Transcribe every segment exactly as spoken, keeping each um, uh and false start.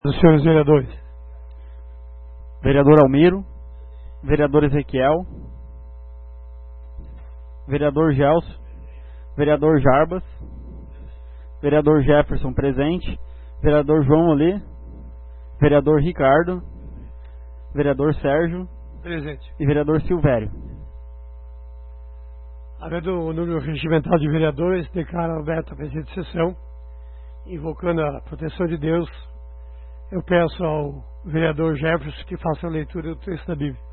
Dos senhores vereadores. Vereador Almiro, vereador Ezequiel, vereador Gelson, vereador Jarbas, vereador Jefferson presente, vereador João Olê, vereador Ricardo, vereador Sérgio Presente. e vereador Silvério. Havendo o número regimental de vereadores, declaro aberta a presente sessão, invocando a proteção de Deus. Eu peço ao vereador Jefferson que faça a leitura do texto da Bíblia.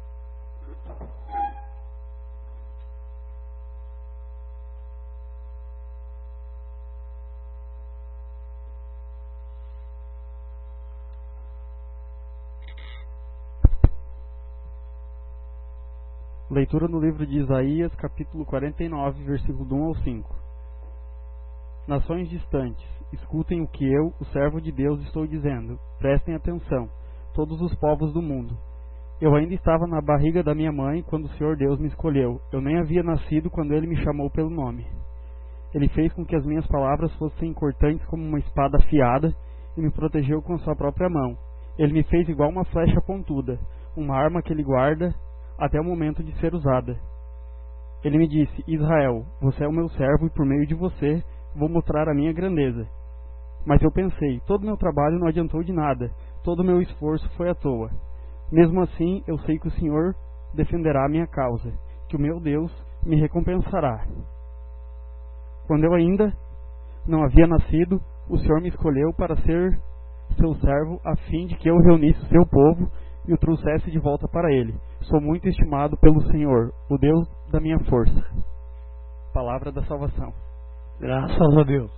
Leitura no livro de Isaías, capítulo quarenta e nove, versículo do um ao cinco. Nações distantes, escutem o que eu, o servo de Deus, estou dizendo. Prestem atenção, todos os povos do mundo. Eu ainda estava na barriga da minha mãe quando o Senhor Deus me escolheu. Eu nem havia nascido quando Ele me chamou pelo nome. Ele fez com que as minhas palavras fossem cortantes como uma espada afiada e me protegeu com a sua própria mão. Ele me fez igual uma flecha pontuda, uma arma que Ele guarda até o momento de ser usada. Ele me disse: Israel, você é o meu servo e por meio de você vou mostrar a minha grandeza. Mas eu pensei, todo meu trabalho não adiantou de nada, todo o meu esforço foi à toa. Mesmo assim, eu sei que o Senhor defenderá a minha causa, que o meu Deus me recompensará. Quando eu ainda não havia nascido, o Senhor me escolheu para ser seu servo, a fim de que eu reunisse o seu povo e o trouxesse de volta para ele. Sou muito estimado pelo Senhor, o Deus da minha força. Palavra da salvação. Graças a Deus.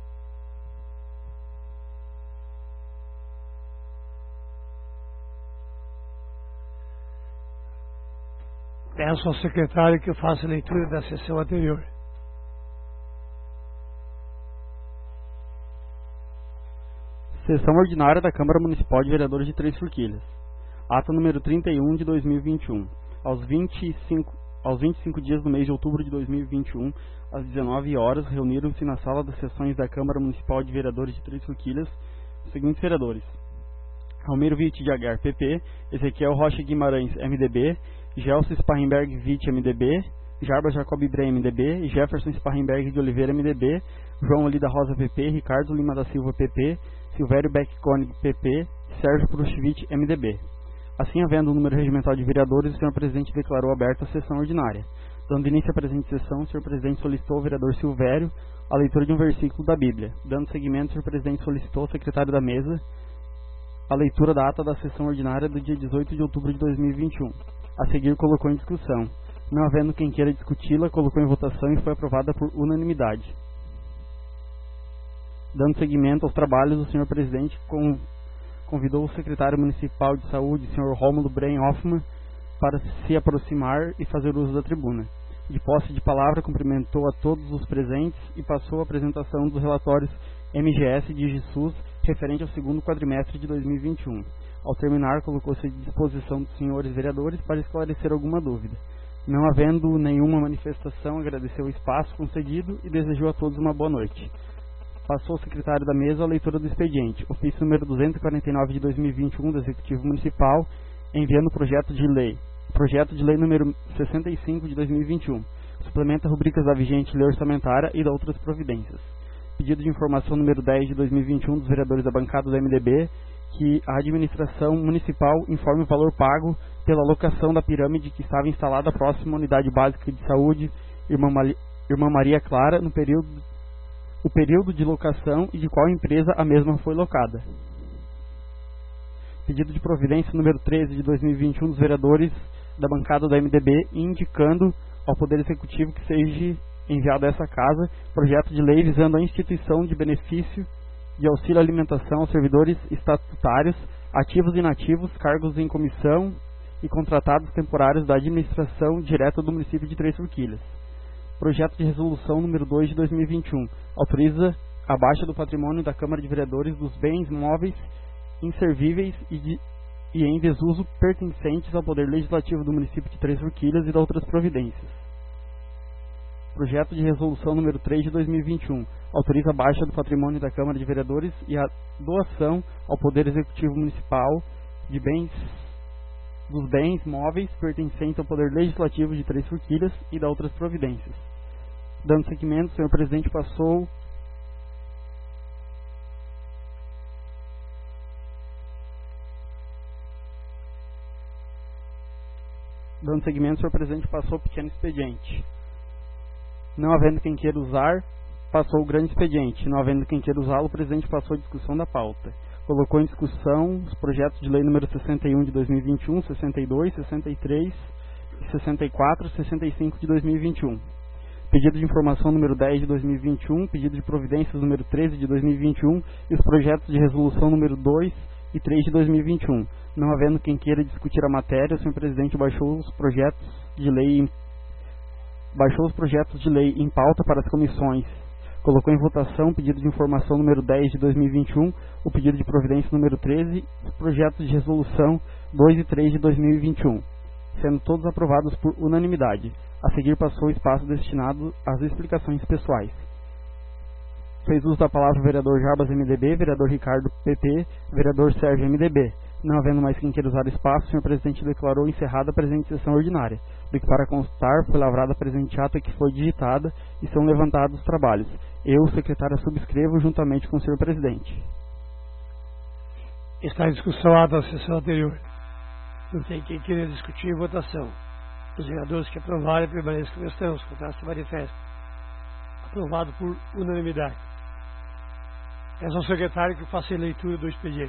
Peço ao secretário que faça a leitura da sessão anterior. Sessão ordinária da Câmara Municipal de Vereadores de Três Forquilhas. Ata número trinta e um de dois mil e vinte e um. Aos vinte e cinco, aos vinte e cinco dias do mês de outubro de dois mil e vinte e um, às dezenove horas, reuniram-se na sala das sessões da Câmara Municipal de Vereadores de Três Forquilhas os seguintes vereadores: Almiro Witt de Aguiar, P P, Ezequiel Rocha Guimarães, M D B, Gelson Sparrenberg Witt, M D B, Jarbas Jacob Ibrahim, M D B, Jefferson Sparrenberg de Oliveira, M D B, João Olida Rosa, P P, Ricardo Lima da Silva, P P, Silvério Beck Koenig, P P, Sérgio Prushvich, M D B. Assim, havendo o número regimental de vereadores, o senhor Presidente declarou aberta a sessão ordinária. Dando início à presente sessão, o senhor Presidente solicitou ao vereador Silvério a leitura de um versículo da Bíblia. Dando seguimento, o senhor Presidente solicitou ao secretário da mesa a leitura da ata da sessão ordinária do dia dezoito de outubro de dois mil e vinte e um. A seguir, colocou em discussão. Não havendo quem queira discuti-la, colocou em votação e foi aprovada por unanimidade. Dando seguimento aos trabalhos, o senhor Presidente com convidou o secretário municipal de saúde, senhor Rômulo Bren Hoffmann, para se aproximar e fazer uso da tribuna. De posse de palavra, cumprimentou a todos os presentes e passou a apresentação dos relatórios M G S de Jesus referente ao segundo quadrimestre de dois mil e vinte e um. Ao terminar, colocou-se à disposição dos senhores vereadores para esclarecer alguma dúvida. Não havendo nenhuma manifestação, agradeceu o espaço concedido e desejou a todos uma boa noite. Passou ao secretário da mesa a leitura do expediente, ofício número duzentos e quarenta e nove de dois mil e vinte e um do Executivo Municipal, enviando o projeto de lei. Projeto de lei número sessenta e cinco de dois mil e vinte e um. Suplementa rubricas da vigente lei orçamentária e da outras providências. Pedido de informação número dez de dois mil e vinte e um dos vereadores da bancada do M D B, que a administração municipal informe o valor pago pela locação da pirâmide que estava instalada próxima à unidade básica de saúde Irmã, Mali, Irmã Maria Clara no período o período de locação e de qual empresa a mesma foi locada. Pedido de providência número treze de dois mil e vinte e um dos vereadores da bancada da M D B, indicando ao Poder Executivo que seja enviado a essa casa projeto de lei visando a instituição de benefício de auxílio à alimentação aos servidores estatutários, ativos e inativos, cargos em comissão e contratados temporários da administração direta do município de Três Forquilhas. Projeto de resolução número dois de dois mil e vinte e um autoriza a baixa do patrimônio da Câmara de Vereadores dos bens móveis inservíveis e, de, e em desuso pertencentes ao Poder Legislativo do município de Três Forquilhas e de outras providências. Projeto de Resolução número três de dois mil e vinte e um. Autoriza a baixa do patrimônio da Câmara de Vereadores e a doação ao Poder Executivo Municipal de bens, dos bens móveis pertencentes ao Poder Legislativo de Três Forquilhas e da outras providências. Dando seguimento, o senhor presidente passou... Dando seguimento, o senhor presidente passou o pequeno expediente. Não havendo quem queira usar, passou o grande expediente. Não havendo quem queira usá-lo, o presidente passou a discussão da pauta. Colocou em discussão os projetos de lei número sessenta e um de dois mil e vinte e um, sessenta e dois, sessenta e três, sessenta e quatro e sessenta e cinco de dois mil e vinte e um. Pedido de informação número dez de dois mil e vinte e um, pedido de providências número treze de dois mil e vinte e um e os projetos de resolução número dois e três de dois mil e vinte e um. Não havendo quem queira discutir a matéria, o senhor presidente baixou os projetos de lei em, baixou os projetos de lei em pauta para as comissões. Colocou em votação o pedido de informação número dez de dois mil e vinte e um, o pedido de providência número treze, os projetos de resolução dois e três de dois mil e vinte e um, sendo todos aprovados por unanimidade. A seguir passou o espaço destinado às explicações pessoais. Fez uso da palavra o vereador Jarbas M D B, vereador Ricardo P P, vereador Sérgio M D B. Não havendo mais quem queira usar o espaço, o senhor presidente declarou encerrada a presente sessão ordinária, do que para constar foi lavrada a presente ata que foi digitada e são levantados os trabalhos. Eu, secretária, subscrevo juntamente com o senhor presidente. Está em discussão a ata da sessão anterior. Não tem quem queira discutir em votação. Os vereadores que aprovarem permaneçam como estão, os contrários se manifestam. Aprovado por unanimidade. Peço ao secretário que faça a leitura do expediente.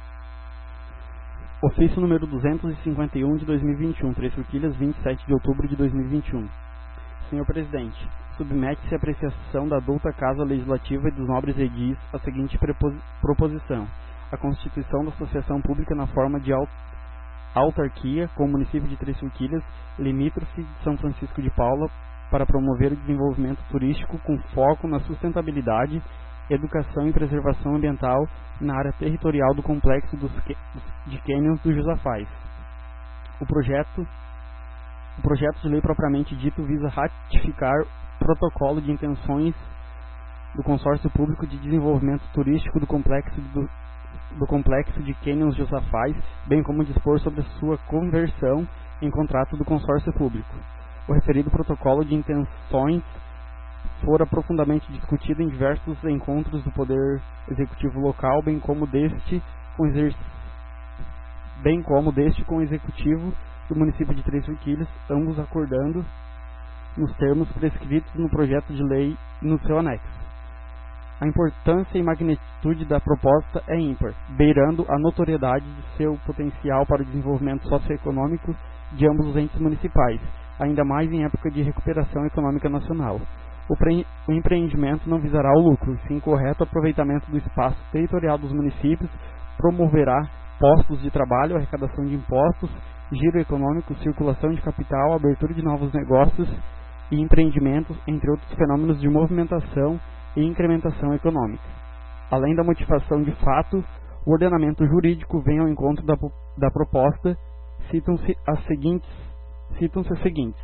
Ofício número duzentos e cinquenta e um de dois mil e vinte e um, Três Forquilhas, vinte e sete de outubro de dois mil e vinte e um. Senhor presidente, submete-se a apreciação da adulta Casa Legislativa e dos nobres edis a seguinte proposição: a constituição da associação pública na forma de autarquia com o município de Três Forquilhas, limítrofe de São Francisco de Paula, para promover o desenvolvimento turístico com foco na sustentabilidade, educação e preservação ambiental na área territorial do complexo dos, de cânions do Josafás. O projeto, o projeto de lei propriamente dito visa ratificar protocolo de intenções do Consórcio Público de Desenvolvimento Turístico do complexo, do, do complexo de cânions Josafás, bem como dispor sobre sua conversão em contrato do Consórcio Público. O referido protocolo de intenções fora profundamente discutido em diversos encontros do Poder Executivo local, bem como deste com, exerc... bem como deste com o Executivo do município de Três Forquilhas, ambos acordando nos termos prescritos no projeto de lei no seu anexo. A importância e magnitude da proposta é ímpar, beirando a notoriedade de seu potencial para o desenvolvimento socioeconômico de ambos os entes municipais, ainda mais em época de recuperação econômica nacional. O, pre... o empreendimento não visará o lucro, sim o correto aproveitamento do espaço territorial dos municípios, promoverá postos de trabalho, arrecadação de impostos, giro econômico, circulação de capital, abertura de novos negócios e empreendimentos, entre outros fenômenos de movimentação e incrementação econômica. Além da motivação de fato, o ordenamento jurídico vem ao encontro da, da proposta, citam-se as seguintes, citam-se as seguintes.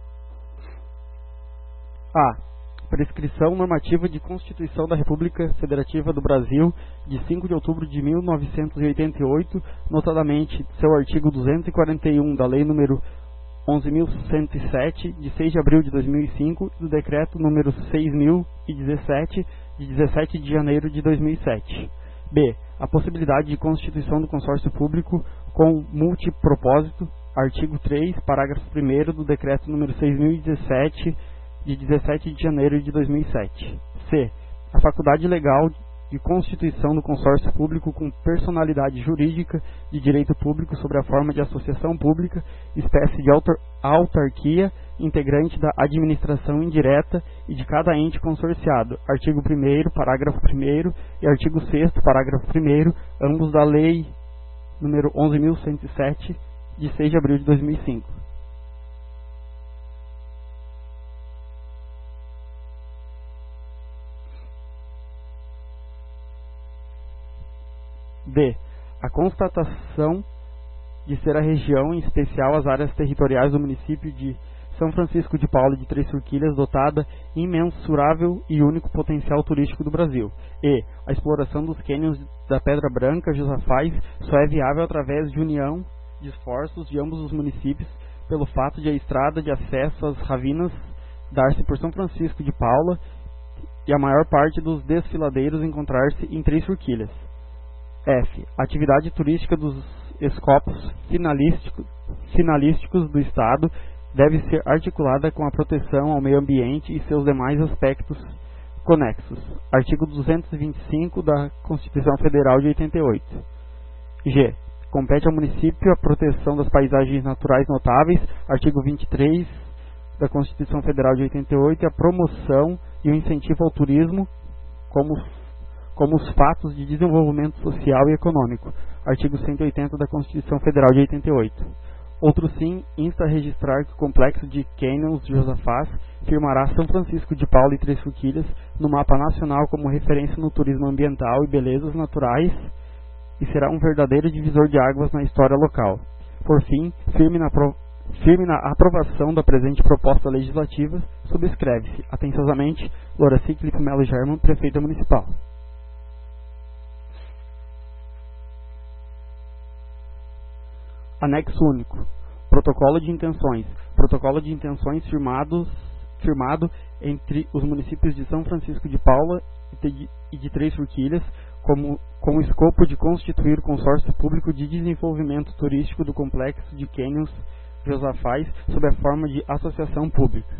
A. Prescrição normativa de Constituição da República Federativa do Brasil de cinco de outubro de mil novecentos e oitenta e oito, notadamente seu artigo duzentos e quarenta e um da Lei número onze mil cento e sete, de seis de abril de dois mil e cinco, e do Decreto número seis mil e dezessete, de dezessete de janeiro de dois mil e sete. B. A possibilidade de constituição do consórcio público com multipropósito, artigo três, parágrafo primeiro do Decreto número seis mil e dezessete, de dezessete de janeiro de dois mil e sete. C. A faculdade legal de constituição do consórcio público com personalidade jurídica de direito público sobre a forma de associação pública, espécie de autar autarquia, integrante da administração indireta e de cada ente consorciado. Artigo primeiro, parágrafo primeiro e artigo sexto, parágrafo primeiro, ambos da Lei número onze mil cento e sete, de seis de abril de dois mil e cinco. D. A constatação de ser a região, em especial as áreas territoriais do município de São Francisco de Paula de Três Forquilhas, dotada imensurável e único potencial turístico do Brasil. E a exploração dos cânions da Pedra Branca, Josafás, só é viável através de união de esforços de ambos os municípios, pelo fato de a estrada de acesso às ravinas dar-se por São Francisco de Paula e a maior parte dos desfiladeiros encontrar-se em Três Forquilhas. F. A atividade turística dos escopos finalístico, finalísticos do Estado deve ser articulada com a proteção ao meio ambiente e seus demais aspectos conexos. Artigo duzentos e vinte e cinco da Constituição Federal de oitenta e oito. G. Compete ao município a proteção das paisagens naturais notáveis. Artigo vinte e três da Constituição Federal de oitenta e oito, e a promoção e o incentivo ao turismo como, como os fatos de desenvolvimento social e econômico. Artigo cento e oitenta da Constituição Federal de oitenta e oito. Outro sim, insta a registrar que o complexo de cânions de Josafás firmará São Francisco de Paula e Três Forquilhas no mapa nacional como referência no turismo ambiental e belezas naturais e será um verdadeiro divisor de águas na história local. Por fim, firme na pro... Firme na aprovação da presente proposta legislativa, subscreve-se, atenciosamente, Loraci Clipe Melo German, Prefeita Municipal. Anexo único. Protocolo de intenções. Protocolo de intenções firmados, firmado entre os municípios de São Francisco de Paula e de Três Forquilhas, como, com o escopo de constituir o consórcio público de desenvolvimento turístico do complexo de cânions Josafás sob a forma de associação pública.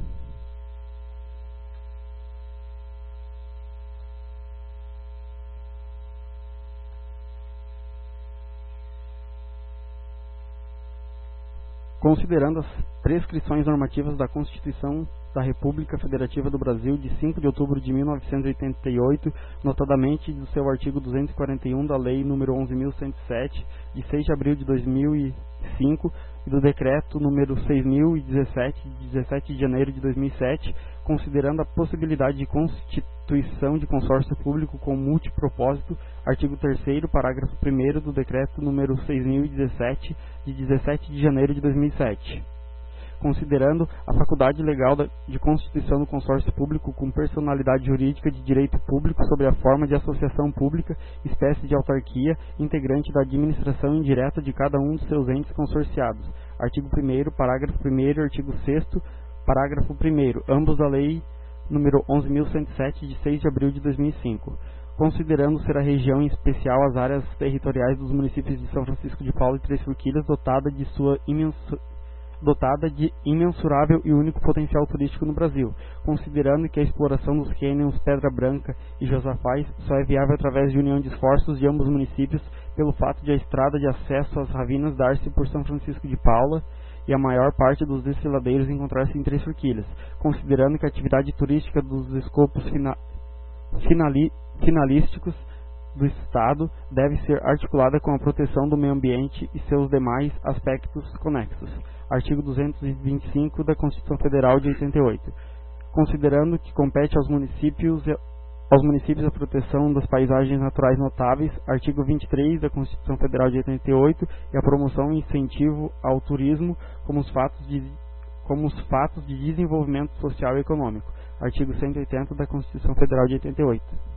Considerando as prescrições normativas da Constituição da República Federativa do Brasil de cinco de outubro de mil novecentos e oitenta e oito, notadamente do seu artigo duzentos e quarenta e um da Lei número onze mil cento e sete, de seis de abril de dois mil e cinco, e do Decreto número seis mil e dezessete, de dezessete de janeiro de dois mil e sete, considerando a possibilidade de constituição de consórcio público com multipropósito, artigo terceiro, parágrafo primeiro do Decreto número seis mil e dezessete, de dezessete de janeiro de dois mil e sete. Considerando a faculdade legal de constituição do consórcio público com personalidade jurídica de direito público sob a forma de associação pública, espécie de autarquia, integrante da administração indireta de cada um dos seus entes consorciados. Artigo primeiro, parágrafo primeiro, artigo sexto, parágrafo primeiro, ambos da Lei número onze mil cento e sete, de seis de abril de dois mil e cinco. Considerando ser a região em especial as áreas territoriais dos municípios de São Francisco de Paula e Três Forquilhas dotada de sua imensa dotada de imensurável e único potencial turístico no Brasil, considerando que a exploração dos cânions Pedra Branca e Josafás só é viável através de união de esforços de ambos os municípios, pelo fato de a estrada de acesso às ravinas dar-se por São Francisco de Paula e a maior parte dos desfiladeiros encontrar-se em Três Forquilhas, considerando que a atividade turística dos escopos fina, finali, finalísticos do Estado deve ser articulada com a proteção do meio ambiente e seus demais aspectos conexos. Artigo duzentos e vinte e cinco da Constituição Federal de oitenta e oito. Considerando que compete aos municípios, aos municípios a proteção das paisagens naturais notáveis, artigo vinte e três da Constituição Federal de oitenta e oito, e a promoção e incentivo ao turismo como os fatos de, como os fatos de desenvolvimento social e econômico. Artigo cento e oitenta da Constituição Federal de oitenta e oito.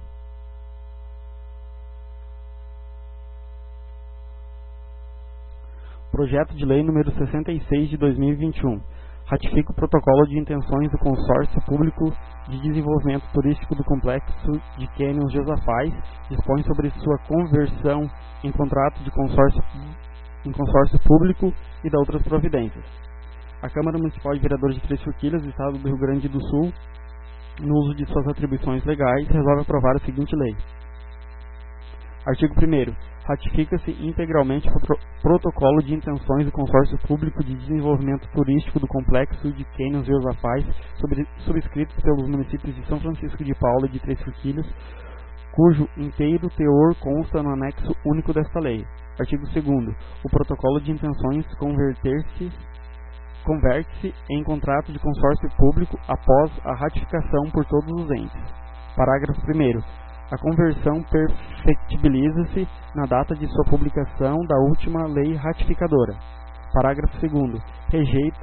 Projeto de Lei número sessenta e seis de dois mil e vinte e um. Ratifica o protocolo de intenções do Consórcio Público de Desenvolvimento Turístico do Complexo de Cânions Josafás, dispõe sobre sua conversão em contrato de consórcio, em consórcio público e da outras providências. A Câmara Municipal de Vereadores de Três Forquilhas, do Estado do Rio Grande do Sul, no uso de suas atribuições legais, resolve aprovar a seguinte lei. Artigo primeiro. Ratifica-se integralmente o pro protocolo de intenções do Consórcio Público de Desenvolvimento Turístico do Complexo de Cânions Josafás, subscritos pelos municípios de São Francisco de Paula e de Três Forquilhas, cujo inteiro teor consta no anexo único desta lei. Artigo segundo. O protocolo de intenções converter-se converte-se em contrato de consórcio público após a ratificação por todos os entes. Parágrafo primeiro. A conversão perfectibiliza-se na data de sua publicação da última lei ratificadora. Parágrafo segundo. Rejeita,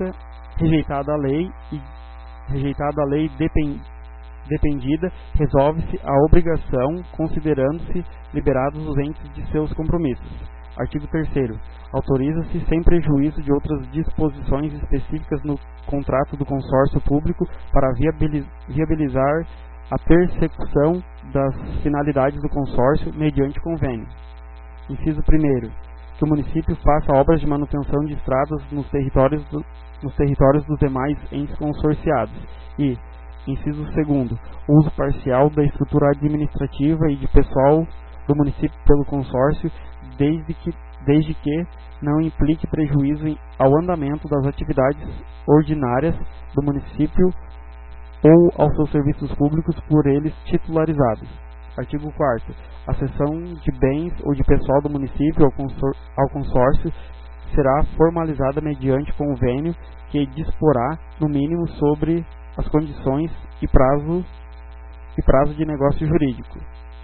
Rejeitada a lei e rejeitada a lei depend, dependida, resolve-se a obrigação, considerando-se liberados os entes de seus compromissos. Artigo terceiro. Autoriza-se, sem prejuízo de outras disposições específicas no contrato do consórcio público, para viabilizar a persecução das finalidades do consórcio mediante convênio. Inciso primeiro. Que o município faça obras de manutenção de estradas nos territórios, do, nos territórios dos demais entes consorciados. E, inciso segundo. O uso parcial da estrutura administrativa e de pessoal do município pelo consórcio, desde que, desde que não implique prejuízo em, ao andamento das atividades ordinárias do município ou aos seus serviços públicos por eles titularizados. Artigo quarto. A cessão de bens ou de pessoal do município ao, consor ao consórcio será formalizada mediante convênio que disporá, no mínimo, sobre as condições e prazo, e prazo de negócio jurídico.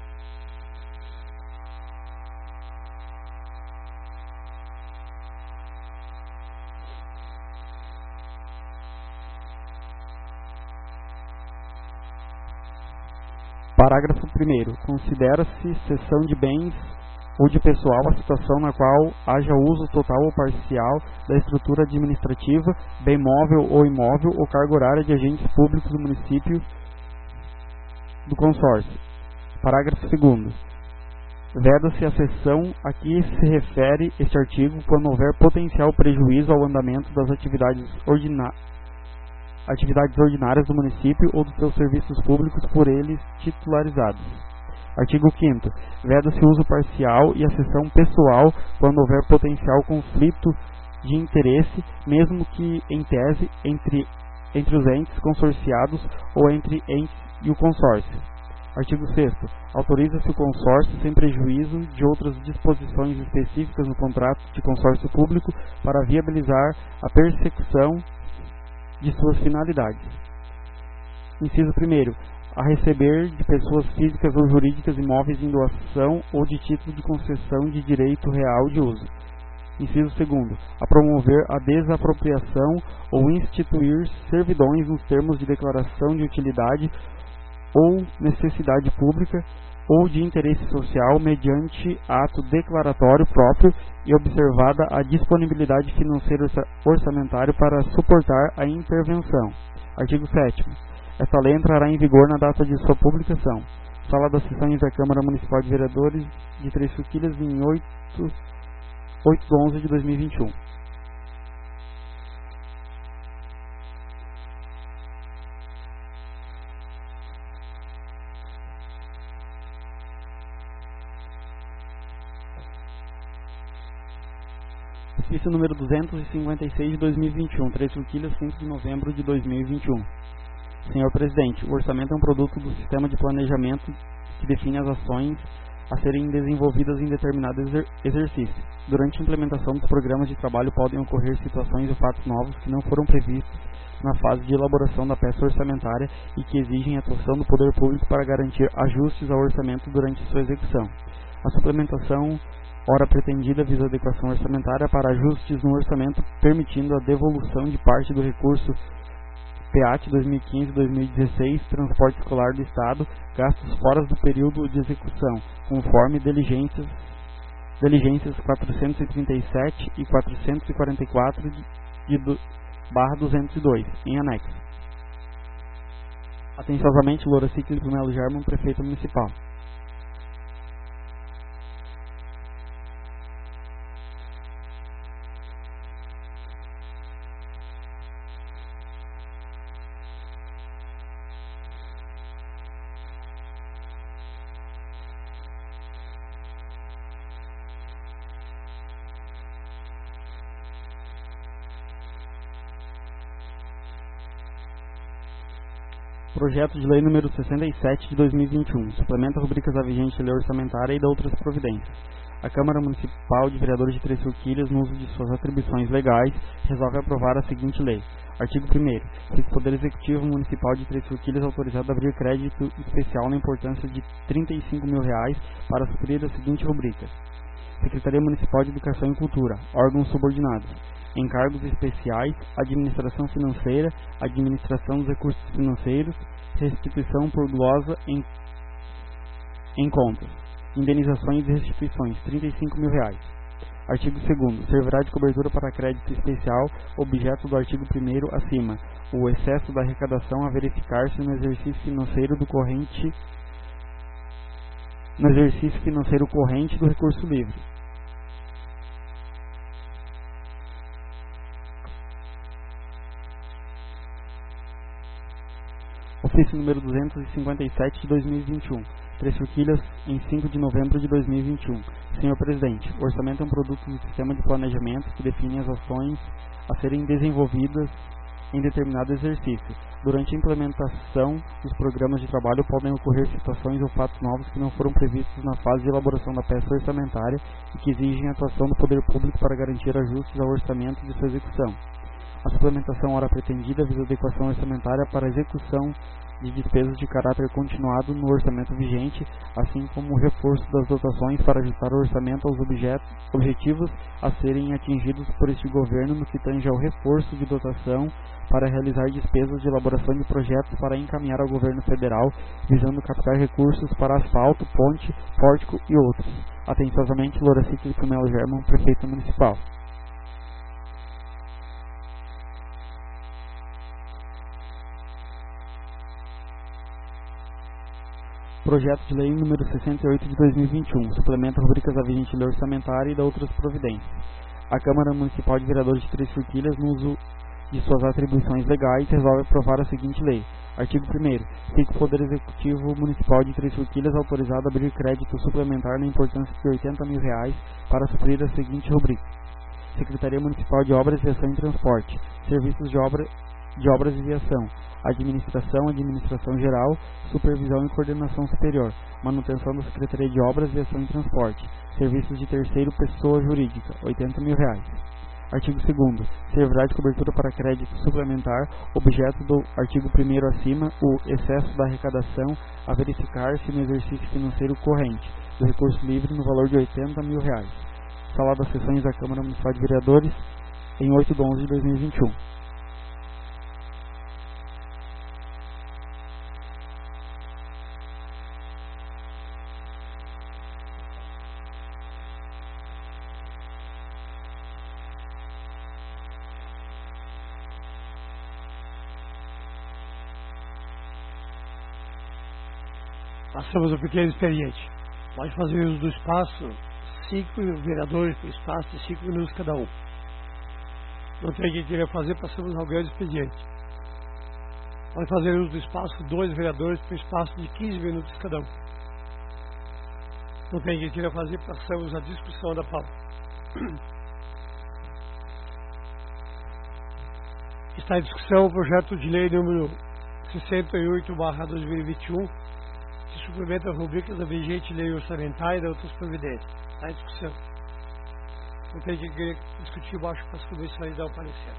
Parágrafo primeiro. Considera-se cessão de bens ou de pessoal a situação na qual haja uso total ou parcial da estrutura administrativa, bem móvel ou imóvel, ou carga horária de agentes públicos do município do consórcio. Parágrafo segundo. Veda-se a cessão a que se refere este artigo quando houver potencial prejuízo ao andamento das atividades ordinárias atividades ordinárias do município ou dos seus serviços públicos por eles titularizados. Artigo quinto. Veda-se o uso parcial e a cessão pessoal quando houver potencial conflito de interesse, mesmo que em tese entre, entre os entes consorciados ou entre entes e o consórcio. Artigo sexto. Autoriza-se o consórcio, sem prejuízo de outras disposições específicas no contrato de consórcio público, para viabilizar a persecução de suas finalidades. Inciso primeiro. A receber de pessoas físicas ou jurídicas imóveis em doação ou de título de concessão de direito real de uso. Inciso segundo. A promover a desapropriação ou instituir servidões nos termos de declaração de utilidade ou necessidade pública ou de interesse social mediante ato declaratório próprio e observada a disponibilidade financeira orçamentária para suportar a intervenção. Artigo sétimo. Esta lei entrará em vigor na data de sua publicação. Sala das Sessões da Câmara Municipal de Vereadores de Três Forquilhas em oito de onze de dois mil e vinte e um. Ofício número duzentos e cinquenta e seis de dois mil e vinte e um, Três Forquilhas, cinco de novembro de dois mil e vinte e um. Senhor Presidente, o orçamento é um produto do sistema de planejamento que define as ações a serem desenvolvidas em determinado exer exercício. Durante a implementação dos programas de trabalho podem ocorrer situações ou fatos novos que não foram previstos na fase de elaboração da peça orçamentária e que exigem a atuação do poder público para garantir ajustes ao orçamento durante sua execução. A suplementação ora pretendida visa adequação orçamentária para ajustes no orçamento, permitindo a devolução de parte do recurso P A T dois mil e quinze a dois mil e dezesseis, Transporte Escolar do Estado, gastos fora do período de execução, conforme diligências, diligências quatrocentos e trinta e sete e quatrocentos e quarenta e quatro de, de barra duzentos e dois, em anexo. Atenciosamente, Loura Ciclis Melo German, Prefeito Municipal. Projeto de Lei número sessenta e sete de dois mil e vinte e um, suplementa rubricas da vigente lei orçamentária e da outras providências. A Câmara Municipal de Vereadores de Três Forquilhas, no uso de suas atribuições legais, resolve aprovar a seguinte lei. Artigo primeiro. Fica o Poder Executivo Municipal de Três Forquilhas autorizado a abrir crédito especial na importância de trinta e cinco mil reais para suprir a seguinte rubrica. Secretaria Municipal de Educação e Cultura, órgãos subordinados. encargos especiais, administração financeira, administração dos recursos financeiros, restituição por glosa em, em contas, indenizações e restituições, trinta e cinco mil reais. Artigo segundo. Servirá de cobertura para crédito especial, objeto do artigo primeiro acima, o excesso da arrecadação a verificar-se no exercício financeiro do corrente no exercício financeiro corrente do recurso livre. Ofício número duzentos e cinquenta e sete de dois mil e vinte e um. Três Forquilhas, em cinco de novembro de dois mil e vinte e um. Senhor Presidente, o orçamento é um produto do sistema de planejamento que define as ações a serem desenvolvidas em determinado exercício. Durante a implementação dos programas de trabalho podem ocorrer situações ou fatos novos que não foram previstos na fase de elaboração da peça orçamentária e que exigem a atuação do poder público para garantir ajustes ao orçamento de sua execução. A suplementação ora pretendida visa adequação orçamentária para a execução de despesas de caráter continuado no orçamento vigente, assim como o reforço das dotações para ajustar o orçamento aos objetos, objetivos a serem atingidos por este governo no que tange ao reforço de dotação para realizar despesas de elaboração de projetos para encaminhar ao governo federal, visando captar recursos para asfalto, ponte, pórtico e outros. Atenciosamente, Loracito de Melo German, Prefeito Municipal. Projeto de Lei número sessenta e oito de dois mil e vinte e um, suplementa rubricas da vigente lei orçamentária e da outras providências. A Câmara Municipal de Vereadores de Três Forquilhas, no uso de suas atribuições legais, resolve aprovar a seguinte lei. Artigo primeiro. Fica o Poder Executivo Municipal de Três Forquilhas autorizado a abrir crédito suplementar na importância de oitenta mil reais para suprir a seguinte rubrica. Secretaria Municipal de Obras, Viação e Transporte. Serviços de, obra, de Obras e Viação. Administração, Administração Geral, Supervisão e Coordenação Superior, Manutenção da Secretaria de Obras, Viação e Transporte, Serviços de Terceiro Pessoa Jurídica, oitenta mil reais. Artigo segundo. Servirá de cobertura para crédito suplementar, objeto do artigo primeiro acima, o excesso da arrecadação a verificar-se no exercício financeiro corrente, do recurso livre no valor de oitenta mil reais. Sala das Sessões da Câmara Municipal de Vereadores, em oito de onze de dois mil e vinte e um. Passamos um pequeno expediente. Pode fazer uso do espaço, cinco vereadores por espaço de cinco minutos cada um. Não tem quem queira fazer, passamos ao grande expediente. Pode fazer uso do espaço, dois vereadores por espaço de quinze minutos cada um. Não tem quem queira fazer, passamos à discussão da pauta. Está em discussão o projeto de lei número sessenta e oito barra dois mil e vinte e um, que suplementa as rubricas da vigente lei orçamentária e das outras providências. Está em discussão. Não tem que querer discutir baixo para as comissões dar o parecer.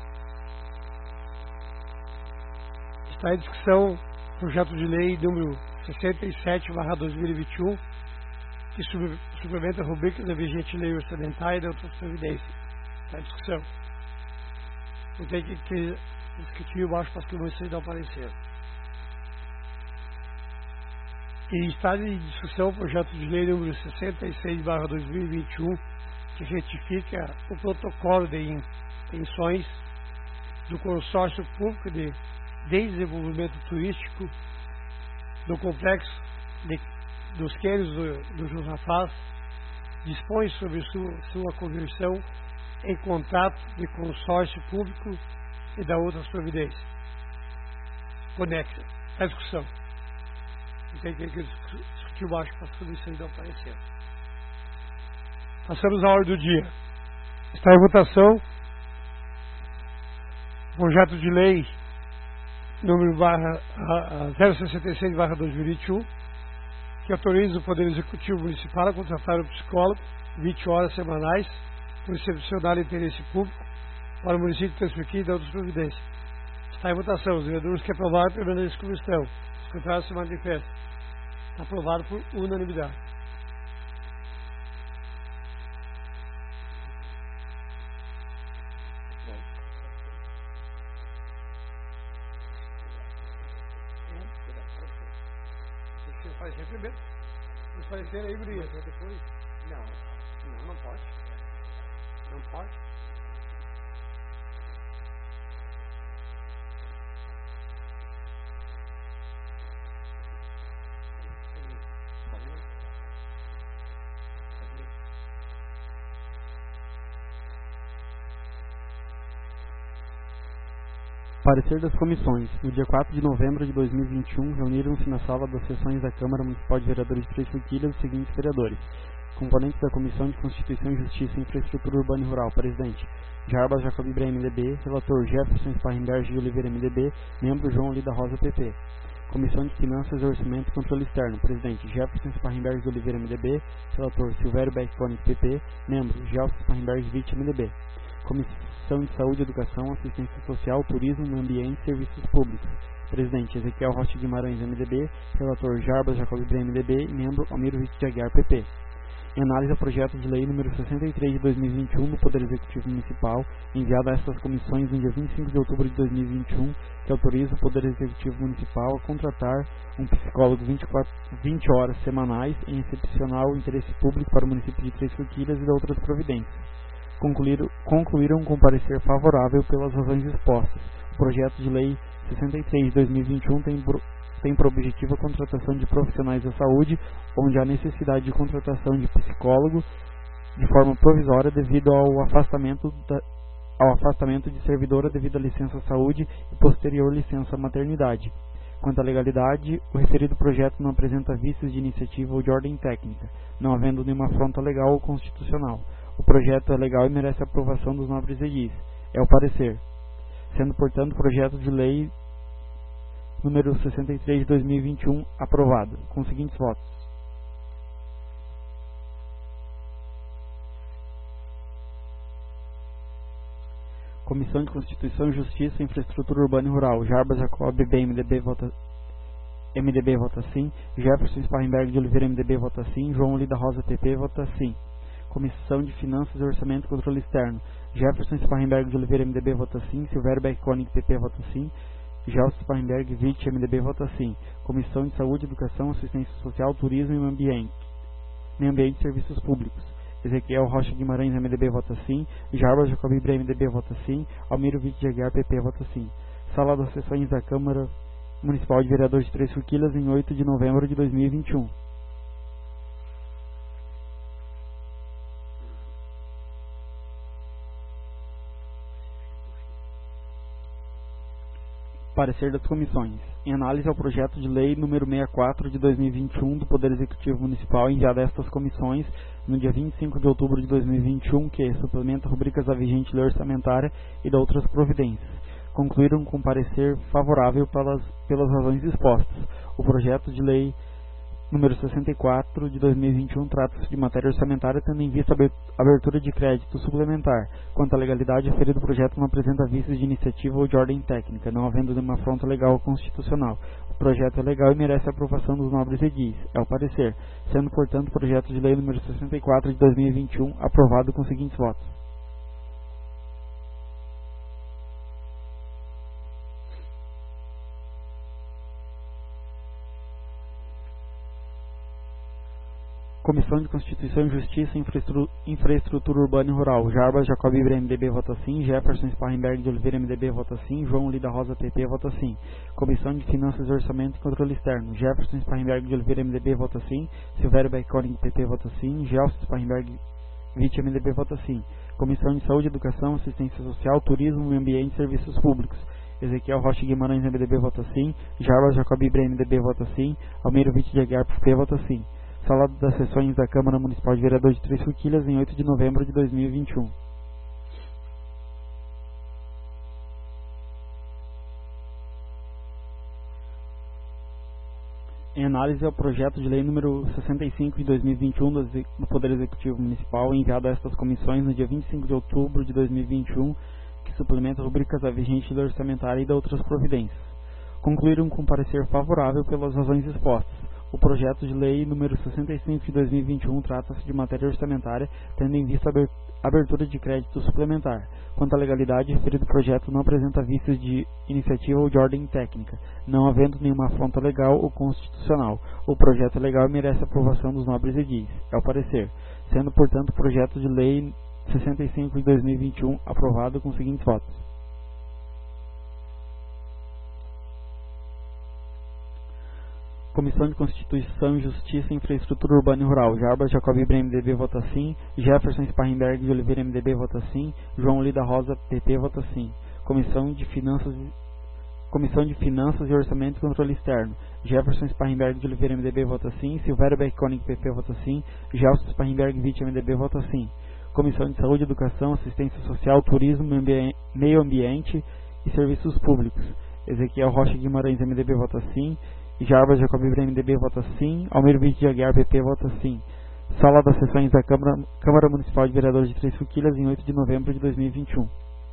Está em discussão o projeto de lei número sessenta e sete barra dois mil e vinte e um, que suplementa as rubricas da vigente lei orçamentária e das outras providências. Está em discussão. Não tem que querer discutir baixo para as comissões dar o parecer. E está em discussão o projeto de lei número sessenta e seis barra dois mil e vinte e um, que retifica o protocolo de intenções do consórcio público de desenvolvimento turístico do complexo de, dos cânions do, do Josafás, dispõe sobre sua, sua conversão em contrato de consórcio público e da outras providências. Conexa. A discussão. Tem que discutir baixo para as comissões não aparecer. Passamos à ordem do dia. Está em votação o projeto de lei número barra, zero sessenta e seis barra dois mil e vinte e um, que autoriza o Poder Executivo Municipal a contratar um psicólogo vinte horas semanais por excepcional interesse público para o município de Três Forquilhas e da outras providências. Está em votação. Os vereadores que aprovaram permanecem como estão. Os contrários se manifestam. Está aprovado por unanimidade. parecer primeiro. Os parecer aí, Guria. Mas é depois? Não, não, não pode. Não pode. Parecer das comissões. No dia quatro de novembro de dois mil e vinte e um, reuniram-se na sala das sessões da Câmara Municipal de Vereadores de Três Forquilhas os seguintes vereadores: componentes da Comissão de Constituição, Justiça e Infraestrutura Urbana e Rural, presidente Jarbas Jacob Ibrahim, M D B, relator Jefferson Sparrenberg de Oliveira, M D B, membro João Lida Rosa, P P. Comissão de Finanças, Orçamento e Controle Externo, presidente Jefferson Sparrenberg de Oliveira, M D B, relator Silvério Beckonic, P P, membro Gelson Sparrenberg, Vitt, M D B. Comissão de Saúde, Educação, Assistência Social, Turismo, Meio Ambiente e Serviços Públicos, presidente Ezequiel Rocha Guimarães, M D B, relator Jarbas Jacob Ibrahim, M D B, e membro Almiro Vitt de Aguiar, P P. Em análise ao projeto de lei número sessenta e três de dois mil e vinte e um do Poder Executivo Municipal, enviado a essas comissões no dia vinte e cinco de outubro de dois mil e vinte e um, que autoriza o Poder Executivo Municipal a contratar um psicólogo vinte e quatro, vinte horas semanais em excepcional interesse público para o município de Três Forquilhas e de outras providências. Concluíram, concluíram com parecer favorável pelas razões expostas. O projeto de lei sessenta e três de dois mil e vinte e um tem por, tem por objetivo a contratação de profissionais da saúde, onde há necessidade de contratação de psicólogo de forma provisória devido ao afastamento, da, ao afastamento de servidora devido à licença saúde e posterior licença maternidade. Quanto à legalidade, o referido projeto não apresenta vícios de iniciativa ou de ordem técnica, não havendo nenhuma afronta legal ou constitucional. O projeto é legal e merece a aprovação dos nobres edis. É o parecer. Sendo, portanto, o projeto de lei número sessenta e três de dois mil e vinte e um aprovado, com os seguintes votos: Comissão de Constituição, Justiça, Infraestrutura Urbana e Rural, Jarbas Jacob B, M D B, vota M D B, vota sim. Jefferson Sparrenberg de Oliveira, M D B, vota sim. João Lida Rosa, P P, vota sim. Comissão de Finanças, Orçamento e Controle Externo, Jefferson Sparrenberg de Oliveira, M D B, vota sim. Silvério Beckonic, P P, vota sim. Gelson Sparrenberg, Vitt, M D B, vota sim. Comissão de Saúde, Educação, Assistência Social, Turismo e Meio Ambiente, Meio Ambiente e Serviços Públicos, Ezequiel Rocha Guimarães, M D B, vota sim. Jarbas Jacob Ibrahim, M D B, vota sim. Almiro Vitt de Aguiar, P P, vota sim. Sala das Sessões da Câmara Municipal de Vereadores de Três Forquilhas, em oito de novembro de dois mil e vinte e um. Parecer das comissões. Em análise ao projeto de lei número sessenta e quatro de dois mil e vinte e um do Poder Executivo Municipal, enviado a estas comissões no dia vinte e cinco de outubro de dois mil e vinte e um, que suplementa rubricas da vigente lei orçamentária e de outras providências. Concluíram com parecer favorável pelas, pelas razões expostas. O projeto de lei número sessenta e quatro de dois mil e vinte e um trata-se de matéria orçamentária, tendo em vista a abertura de crédito suplementar. Quanto à legalidade, o referido projeto não apresenta vícios de iniciativa ou de ordem técnica, não havendo nenhuma afronta legal ou constitucional. O projeto é legal e merece a aprovação dos nobres edis. É o parecer. Sendo, portanto, o projeto de lei número sessenta e quatro de dois mil e vinte e um aprovado com os seguintes votos: Comissão de Constituição e Justiça, Infraestru Infraestrutura Urbana e Rural, Jarbas Jacob Ibrahim, M D B, vota sim. Jefferson Sparrenberg de Oliveira, M D B, vota sim. João Lida Rosa, P P, vota sim. Comissão de Finanças, Orçamento e Controle Externo, Jefferson Sparrenberg de Oliveira, M D B, vota sim. Silvério Beckonic, P P, vota sim. Gelson Sparrenberg, Vitt, M D B, vota sim. Comissão de Saúde, Educação, Assistência Social, Turismo, Meio Ambiente e Serviços Públicos, Ezequiel Rocha Guimarães, M D B, vota sim. Jarbas Jacob Ibrahim, M D B, vota sim. Almiro Vitt de Aguiar, P P, vota sim. Sala das Sessões da Câmara Municipal de Vereadores de Três Forquilhas, em oito de novembro de dois mil e vinte e um. Em análise ao projeto de lei número sessenta e cinco de dois mil e vinte e um do Poder Executivo Municipal, enviado a estas comissões no dia vinte e cinco de outubro de dois mil e vinte e um, que suplementa rubricas da vigente lei orçamentária e de outras providências. Concluíram com parecer favorável pelas razões expostas. O projeto de lei número sessenta e cinco de dois mil e vinte e um trata-se de matéria orçamentária, tendo em vista a abertura de crédito suplementar. Quanto à legalidade, referido projeto não apresenta vícios de iniciativa ou de ordem técnica, não havendo nenhuma afronta legal ou constitucional. O projeto é legal e merece a aprovação dos nobres edis. É o parecer. Sendo, portanto, o projeto de lei sessenta e cinco de dois mil e vinte e um aprovado com os seguintes votos. Comissão de Constituição, Justiça, Infraestrutura Urbana e Rural. Jarbas Jacob Ibrahim, M D B, vota sim. Jefferson Sparrenberg de Oliveira, M D B, vota sim. João Lida Rosa, P P, vota sim. Comissão de Finanças, Comissão de Finanças e Orçamento e Controle Externo. Jefferson Sparrenberg de Oliveira, M D B, vota sim. Silvério Beck Koenig, P P, vota sim. Gelson Sparrenberg Witt, M D B, vota sim. Comissão de Saúde, Educação, Assistência Social, Turismo, Meio Ambiente e Serviços Públicos. Ezequiel Rocha Guimarães, M D B, vota sim. Jarbas Jacob Ibrahim, M D B, vota sim. Almir Witt de Aguiar, P P, vota sim. Sala das sessões da Câmara, Câmara Municipal de Vereadores de Três Forquilhas em oito de novembro de dois mil e vinte e um.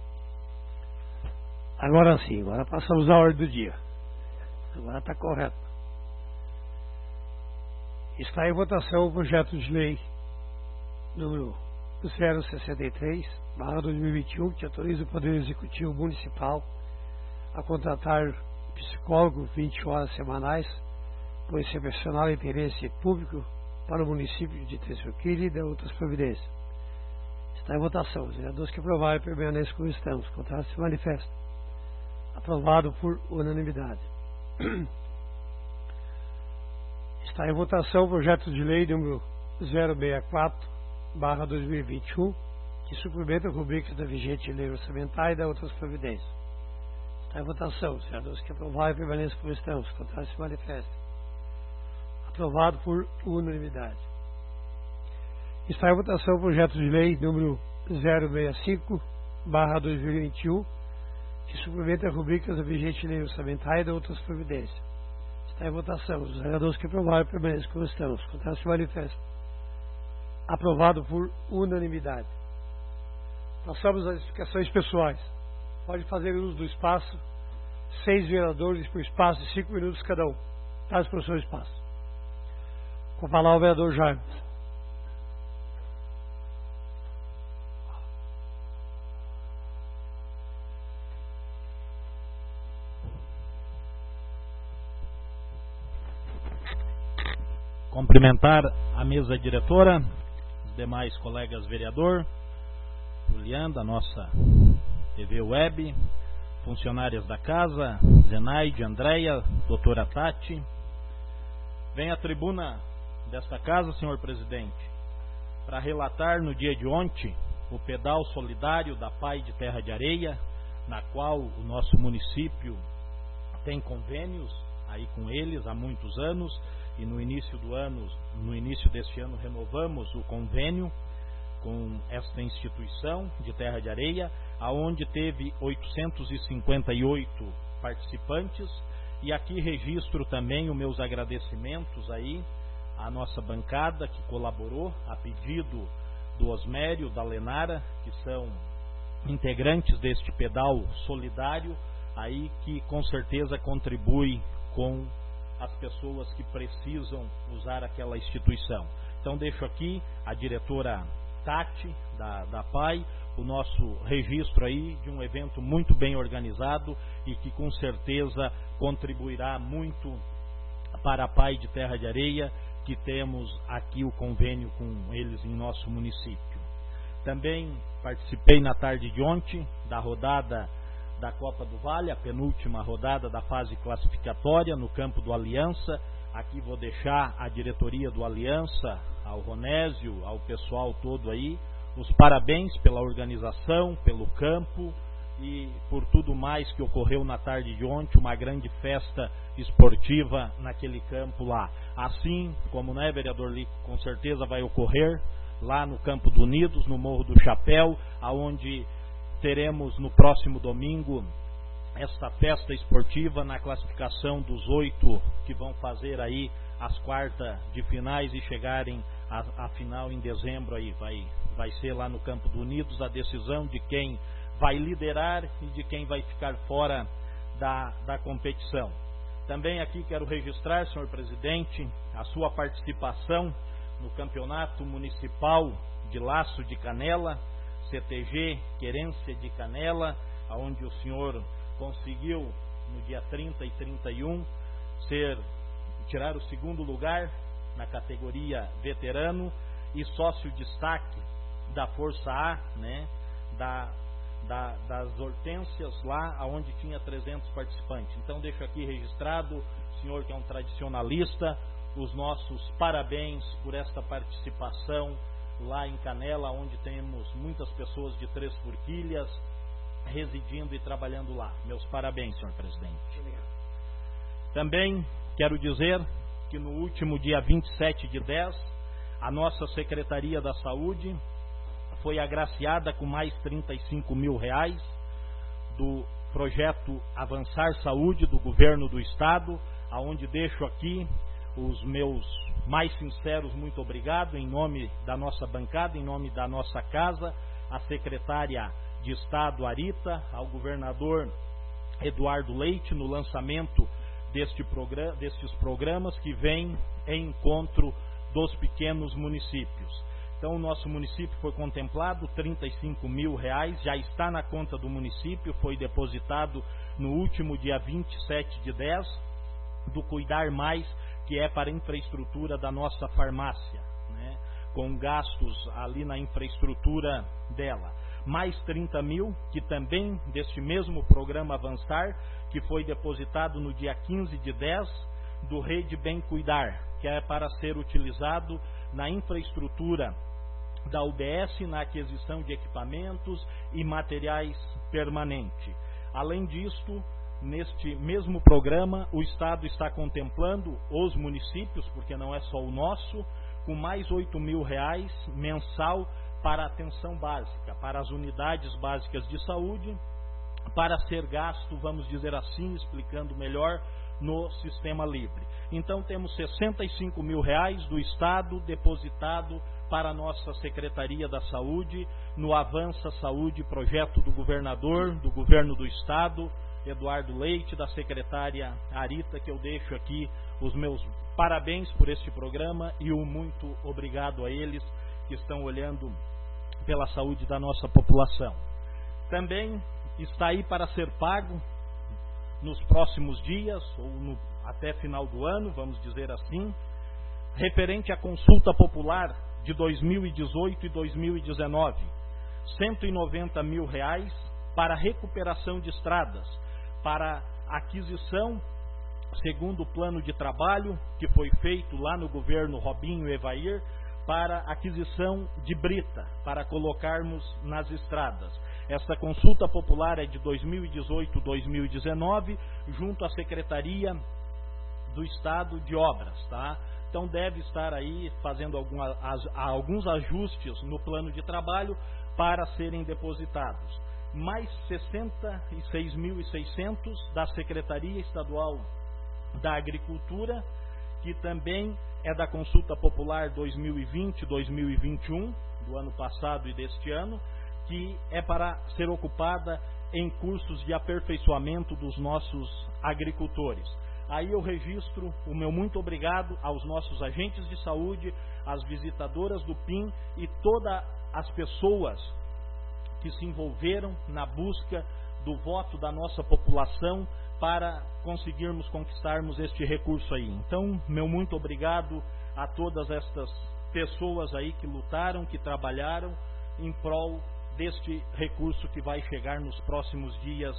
Agora sim, agora passamos à ordem do dia. Agora está correto. Está em votação o projeto de lei número zero sessenta e três, barra dois mil e vinte e um, que autoriza o Poder Executivo Municipal a contratar psicólogo vinte horas semanais, por excepcional interesse público para o município de Três Forquilhas e de outras providências. Está em votação. Os vereadores que aprovarem permanecem como estamos. Contrário se manifesta. Aprovado por unanimidade. Está em votação o projeto de lei número zero sessenta e quatro, barra dois mil e vinte e um, que suplementa rubricas da vigente lei orçamentária e de outras providências. Está em votação. Os vereadores que aprovarem permanecem como estamos. Contrário se manifesta. Aprovado por unanimidade. Está em votação o projeto de lei número zero sessenta e cinco, barra dois mil e vinte e um, que suplementa rubricas da vigente lei orçamentária e de outras providências. Está em votação. Os vereadores que aprovarem permanecem como estamos. Contrário se manifesta. Aprovado por unanimidade. Passamos às explicações pessoais. Pode fazer uso do espaço. Seis vereadores por espaço de cinco minutos cada um. Está à disposição do espaço. Com a palavra o vereador Jarbas. Cumprimentar a mesa diretora, os demais colegas vereador, Juliana, da nossa T V Web, funcionárias da casa, Zenaide, Andréia, doutora Tati. Venho à tribuna desta casa, senhor presidente, para relatar no dia de ontem o pedal solidário da Pai de Terra de Areia, na qual o nosso município tem convênios aí com eles há muitos anos, e no início do ano, no início deste ano, renovamos o convênio com esta instituição de Terra de Areia, aonde teve oitocentos e cinquenta e oito participantes, e aqui registro também os meus agradecimentos aí à nossa bancada que colaborou a pedido do Osmério, da Lenara, que são integrantes deste pedal solidário aí, que com certeza contribui com as pessoas que precisam usar aquela instituição. Então deixo aqui a diretora Tati da, da P A I, o nosso registro aí de um evento muito bem organizado e que com certeza contribuirá muito para a P A I de Terra de Areia, que temos aqui o convênio com eles em nosso município. Também participei na tarde de ontem da rodada da Copa do Vale, a penúltima rodada da fase classificatória no campo do Aliança. Aqui vou deixar a diretoria do Aliança, ao Ronésio, ao pessoal todo aí, os parabéns pela organização, pelo campo e por tudo mais que ocorreu na tarde de ontem, uma grande festa esportiva naquele campo lá. Assim como, né, vereador Lico, com certeza vai ocorrer lá no Campo do Unidos, no Morro do Chapéu, aonde teremos no próximo domingo esta festa esportiva na classificação dos oito que vão fazer aí as quartas de finais e chegarem à final em dezembro aí. Vai, vai ser lá no Campo do Unidos a decisão de quem vai liderar e de quem vai ficar fora da, da competição. Também aqui quero registrar, senhor presidente, a sua participação no Campeonato Municipal de Laço de Canela, C T G Querência de Canela, onde o senhor conseguiu, no dia trinta e trinta e um, ser, tirar o segundo lugar na categoria veterano e sócio destaque da Força A, né, da, da, das Hortênsias, lá onde tinha trezentos participantes. Então deixo aqui registrado, senhor que é um tradicionalista, os nossos parabéns por esta participação lá em Canela, onde temos muitas pessoas de Três Forquilhas residindo e trabalhando lá. Meus parabéns, senhor presidente. Obrigado. Também quero dizer que no último dia vinte e sete de dez, a nossa Secretaria da Saúde foi agraciada com mais trinta e cinco mil reais do projeto Avançar Saúde do Governo do Estado, aonde deixo aqui os meus mais sinceros muito obrigado em nome da nossa bancada, em nome da nossa casa, a secretária de Estado Arita, ao governador Eduardo Leite, no lançamento deste programa, destes programas que vêm em encontro dos pequenos municípios. Então o nosso município foi contemplado, trinta e cinco mil reais, já está na conta do município, foi depositado no último dia vinte e sete de dez, do Cuidar Mais, que é para a infraestrutura da nossa farmácia, né, com gastos ali na infraestrutura dela. Mais trinta mil, que também deste mesmo programa Avançar, que foi depositado no dia quinze de dez, do Rede Bem Cuidar, que é para ser utilizado na infraestrutura da U B S, na aquisição de equipamentos e materiais permanentes. Além disto, neste mesmo programa, o Estado está contemplando os municípios, porque não é só o nosso, com mais oito mil reais mensal para a atenção básica, para as unidades básicas de saúde, para ser gasto, vamos dizer assim, explicando melhor, no Sistema Livre. Então temos sessenta e cinco mil reais do Estado depositado para a nossa Secretaria da Saúde, no Avança Saúde, projeto do governador, do governo do Estado, Eduardo Leite, da secretária Arita, que eu deixo aqui os meus parabéns por este programa e um muito obrigado a eles que estão olhando pela saúde da nossa população. Também está aí para ser pago nos próximos dias, ou no, até final do ano, vamos dizer assim, referente à consulta popular de dois mil e dezoito e dois mil e dezenove, cento e noventa mil reais para recuperação de estradas, para aquisição, segundo o plano de trabalho que foi feito lá no governo Robinho Evair, para aquisição de brita, para colocarmos nas estradas. Esta consulta popular é de dois mil e dezoito a dois mil e dezenove, junto à Secretaria do Estado de Obras, tá? Então deve estar aí fazendo alguma, alguns ajustes no plano de trabalho para serem depositados. Mais sessenta e seis mil e seiscentos da Secretaria Estadual da Agricultura, que também é da Consulta Popular dois mil e vinte a dois mil e vinte e um, do ano passado e deste ano, que é para ser ocupada em cursos de aperfeiçoamento dos nossos agricultores. Aí eu registro o meu muito obrigado aos nossos agentes de saúde, às visitadoras do P I M e todas as pessoas que se envolveram na busca do voto da nossa população para conseguirmos conquistarmos este recurso aí. Então, meu muito obrigado a todas estas pessoas aí que lutaram, que trabalharam em prol deste recurso que vai chegar nos próximos dias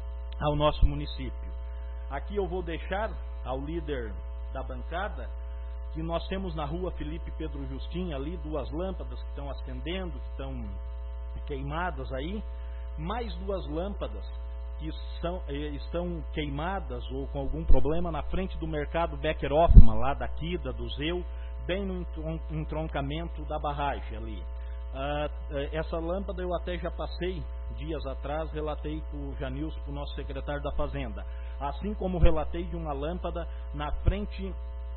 ao nosso município. Aqui eu vou deixar ao líder da bancada que nós temos na rua Felipe Pedro Justin ali duas lâmpadas que estão acendendo, que estão queimadas aí, mais duas lâmpadas que são, estão queimadas ou com algum problema na frente do mercado Becker Hoffman, lá daqui, da do Zeu, bem no entroncamento da barragem ali. Uh, essa lâmpada eu até já passei dias atrás, relatei para o Janilson, para o nosso secretário da Fazenda, assim como relatei de uma lâmpada na frente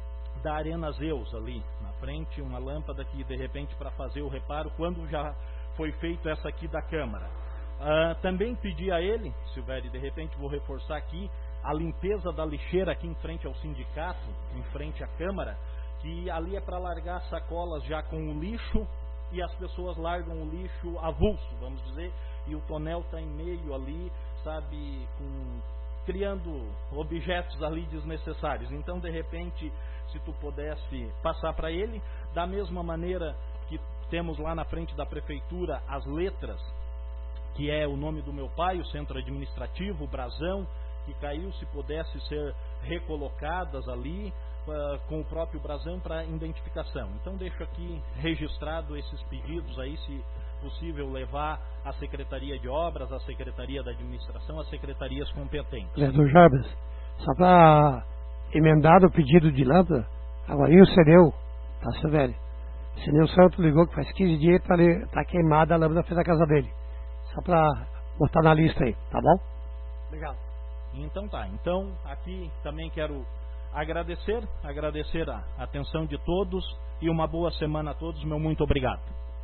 da Arena Zeus ali, na frente uma lâmpada que de repente para fazer o reparo, quando já foi feito essa aqui da Câmara. Uh, também pedi a ele, Silvério, de repente vou reforçar aqui, a limpeza da lixeira aqui em frente ao sindicato, em frente à Câmara, que ali é para largar sacolas já com o lixo, e as pessoas largam o lixo avulso, vamos dizer, e o tonel está em meio ali, sabe, com, criando objetos ali desnecessários. Então, de repente, se tu pudesse passar para ele, da mesma maneira que temos lá na frente da prefeitura as letras, que é o nome do meu pai, o centro administrativo, o brasão, que caiu, se pudesse ser recolocadas ali, uh, com o próprio brasão para identificação. Então deixo aqui registrado esses pedidos aí, se possível levar à Secretaria de Obras, à Secretaria da Administração, às secretarias competentes. Vereador Jarbas, só para emendar o pedido de lâmpada, agora o Ceneu, tá, seu velho? O Ceneu Santo ligou que faz quinze dias está tá queimada a lâmpada frente da casa dele. Só para botar na lista aí, tá bom? Obrigado. Então tá, então aqui também quero agradecer, agradecer a atenção de todos e uma boa semana a todos, meu muito obrigado.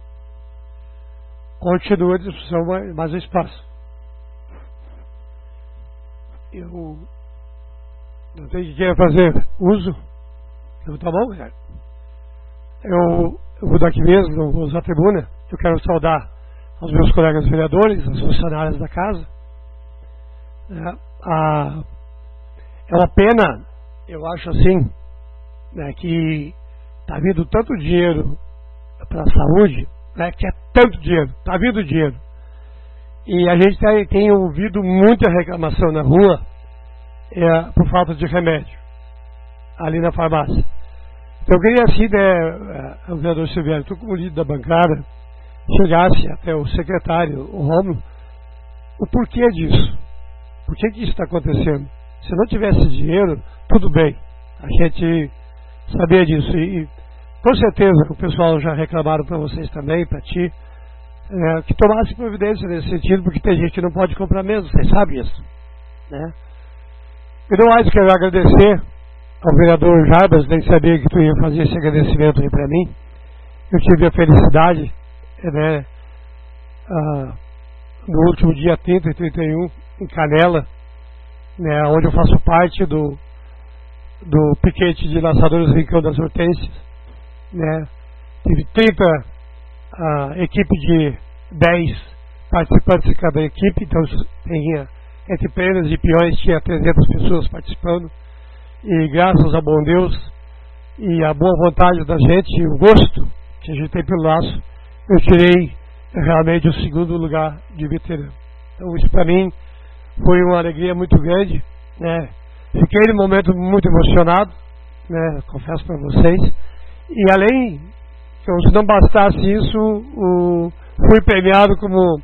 Continua a discussão, mais um espaço. Eu não tenho dinheiro para fazer uso, eu, tá bom, cara? Eu, eu vou daqui mesmo, não vou usar a tribuna, eu quero saudar aos meus colegas vereadores, aos funcionários da casa. É, a, é uma pena, eu acho assim, né, que está vindo tanto dinheiro para a saúde, né, que é tanto dinheiro, está vindo dinheiro. E a gente tem, tem ouvido muita reclamação na rua é, por falta de remédio, ali na farmácia. Então eu queria assim, né, o vereador Silvério, tu como líder da bancada, chegasse até o secretário, o Rômulo, o porquê disso. Por que que isso está acontecendo? Se não tivesse dinheiro, tudo bem. A gente sabia disso. E, e com certeza o pessoal já reclamaram para vocês também, para ti, é, que tomasse providência nesse sentido, porque tem gente que não pode comprar mesmo, vocês sabem isso. Né? E não mais quero agradecer ao vereador Jarbas, nem sabia que tu ia fazer esse agradecimento aí para mim. Eu tive a felicidade, né, ah, no último dia trinta e trinta e um, em Canela, né, onde eu faço parte do, do piquete de laçadores Rincão das Hortênsias, né, tive trinta uh, equipe de dez participantes de cada equipe, então tinha, entre prêmios e peões tinha trezentas pessoas participando, e graças ao bom Deus e a boa vontade da gente e o gosto que a gente tem pelo laço, eu tirei realmente o segundo lugar de veterano. Então isso para mim foi uma alegria muito grande, né? Fiquei num momento muito emocionado, né? Confesso para vocês. E além, então, se não bastasse isso, o, fui premiado como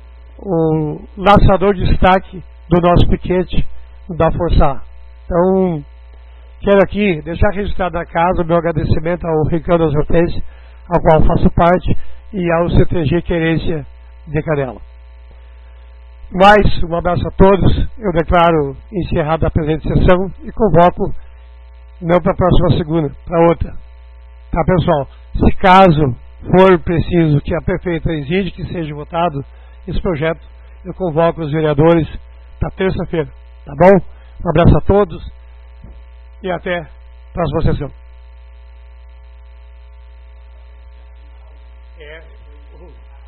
o laçador de destaque do nosso piquete da Força A. Então, quero aqui deixar registrado na casa o meu agradecimento ao Rincão das Hortênsias, ao qual faço parte, e ao C T G Querência de Canela. Mais um abraço a todos. Eu declaro encerrada a presente sessão e convoco, não para a próxima segunda, para outra. Tá, pessoal? Se caso for preciso que a prefeita exige que seja votado esse projeto, eu convoco os vereadores para terça-feira. Tá bom? Um abraço a todos e até a próxima sessão. É.